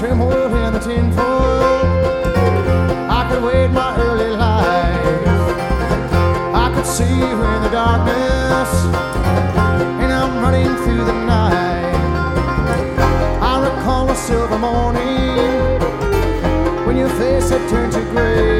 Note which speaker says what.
Speaker 1: tinfoil in the tinfoil. I could wait my early life. I could see you in the darkness, and I'm running through the night. I recall a silver morning when your face had turned to gray.